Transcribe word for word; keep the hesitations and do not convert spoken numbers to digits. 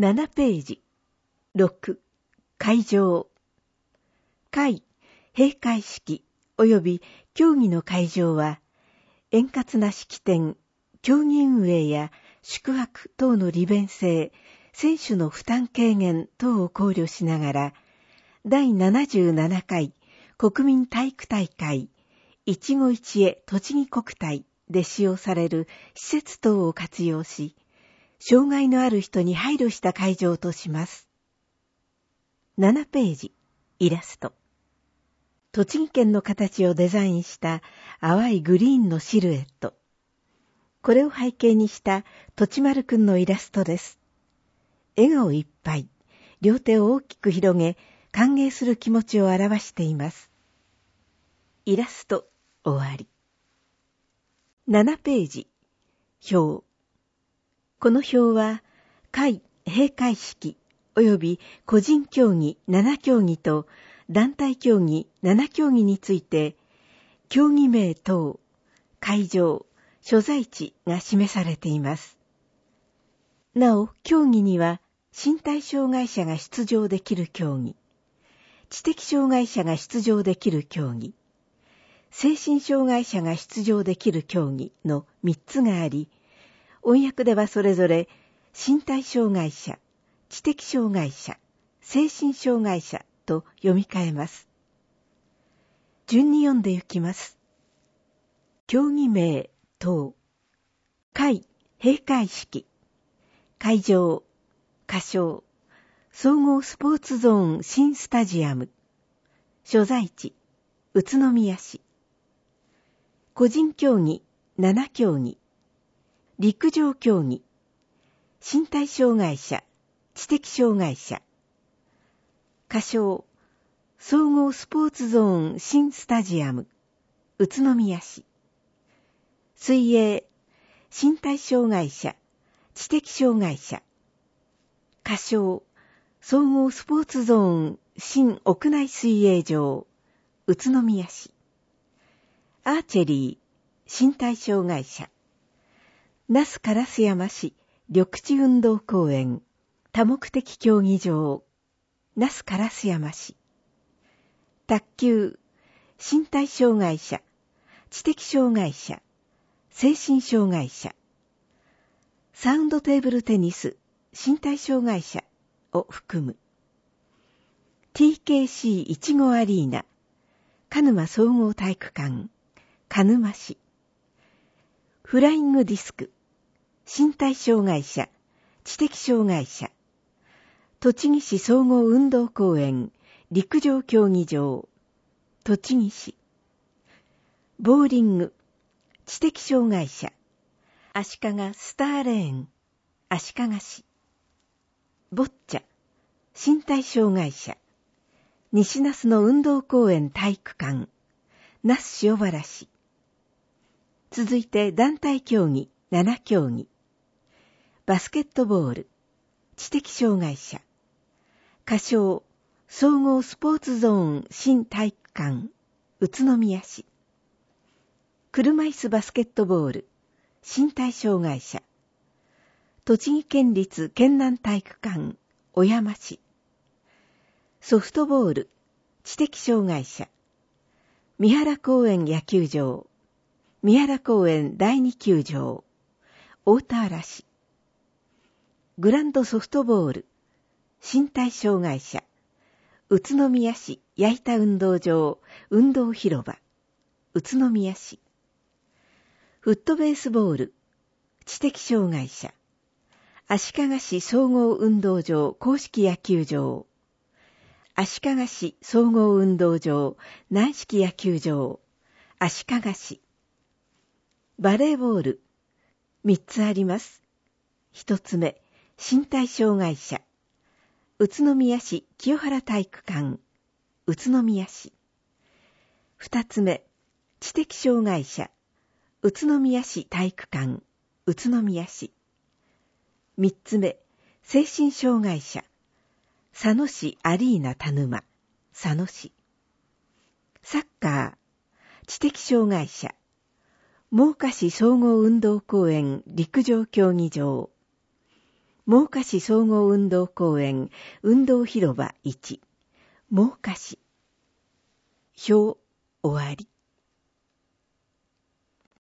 ななページ。ろく、会場。会、閉会式及び競技の会場は、円滑な式典、競技運営や宿泊等の利便性、選手の負担軽減等を考慮しながら、第ななじゅうななかい国民体育大会一期一会栃木国体で使用される施設等を活用し、障害のある人に配慮した会場とします。ななページ、イラスト。栃木県の形をデザインした淡いグリーンのシルエット。これを背景にしたとちまるくんのイラストです。笑顔いっぱい、両手を大きく広げ、歓迎する気持ちを表しています。イラスト、終わり。ななページ、表。この表は、会、閉会式、及び個人競技ななきょうぎと団体競技ななきょうぎについて、競技名等、会場、所在地が示されています。なお、競技には、身体障害者が出場できる競技、知的障害者が出場できる競技、精神障害者が出場できる競技のみっつがあり、音訳ではそれぞれ身体障害者、知的障害者、精神障害者と読み替えます。順に読んでいきます。競技名等、会、閉会式、会場、仮称、総合スポーツゾーン新スタジアム、所在地、宇都宮市、個人競技ななきょうぎ、陸上競技、身体障害者、知的障害者、仮称、総合スポーツゾーン新スタジアム、宇都宮市、水泳、身体障害者、知的障害者、仮称、総合スポーツゾーン新屋内水泳場、宇都宮市、アーチェリー、身体障害者、那須烏山市緑地運動公園、多目的競技場、那須烏山市、卓球、身体障害者、知的障害者、精神障害者、サウンドテーブルテニス、身体障害者を含む。ティーケーシーいちご アリーナ、鹿沼総合体育館、鹿沼市。フライングディスク、身体障害者、知的障害者。栃木市総合運動公園、陸上競技場、栃木市。ボーリング、知的障害者。足利スターレーン、足利市。ボッチャ、身体障害者。西那須の運動公園体育館、那須塩原市。続いて団体競技ななきょうぎ。バスケットボール、知的障害者。仮称、総合スポーツゾーン新体育館、宇都宮市。車椅子バスケットボール、身体障害者。栃木県立県南体育館、小山市。ソフトボール、知的障害者。三原公園野球場、三原公園だいに球場、大田原市。グランドソフトボール、身体障害者。宇都宮市矢板運動場、運動広場、宇都宮市。フットベースボール、知的障害者。足利市総合運動場公式野球場、足利市総合運動場軟式野球場、足利市。バレーボール、みっつあります。一つ目、身体障害者。宇都宮市清原体育館、宇都宮市。二つ目、知的障害者。宇都宮市体育館、宇都宮市。三つ目、精神障害者。佐野市アリーナ田沼、佐野市。サッカー、知的障害者。真岡市総合運動公園陸上競技場。 真岡市総合運動公園運動広場いち、真岡市。表終わり。